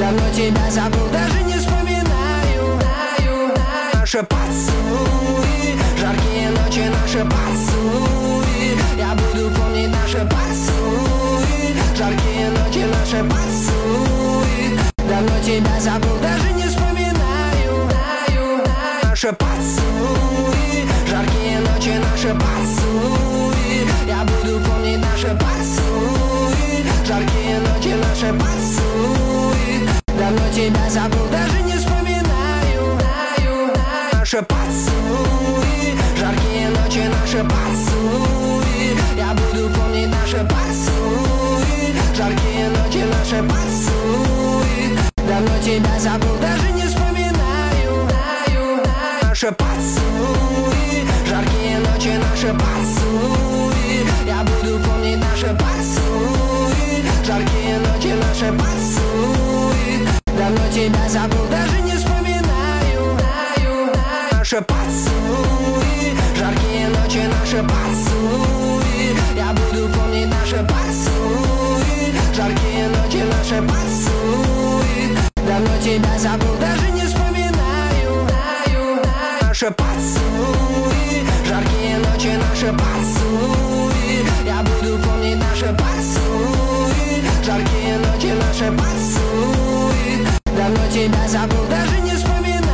Давно тебя забыл, даже не вспоминаю. Наши поцелуи, жаркие ночи, наши поцелуи. Я буду помнить наши поцелуи, жаркие ночи, наши поцелуи. Давно тебя забыл, даже не вспоминаю. Наши поцелуи, жаркие ночи, наши поцелуи. Я буду помнить наши поцелуи, жаркие ночи, наши поцелуи. Давно тебя забыл, даже не вспоминаю. Наши поцелуи, жаркие ночи, наши поцелуи. Я буду помнить наши поцелуи, жаркие ночи, наши поцелуи. Давно тебя забыл, даже не вспоминаю. Наши поцелуи, жаркие ночи, наши поцелуи. Я буду помнить наши поцелуи, жаркие ночи, наши поцелуи. Давно тебя забыл, даже не вспоминаю. Наши поцелуи, жаркие ночи, наши поцелуи. Я буду помнить наши поцелуи, жаркие ночи, наши поцелуи. Давно тебя забыл, даже не вспоминаю. Наши поцелуи, жаркие ночи, наши поцелуи.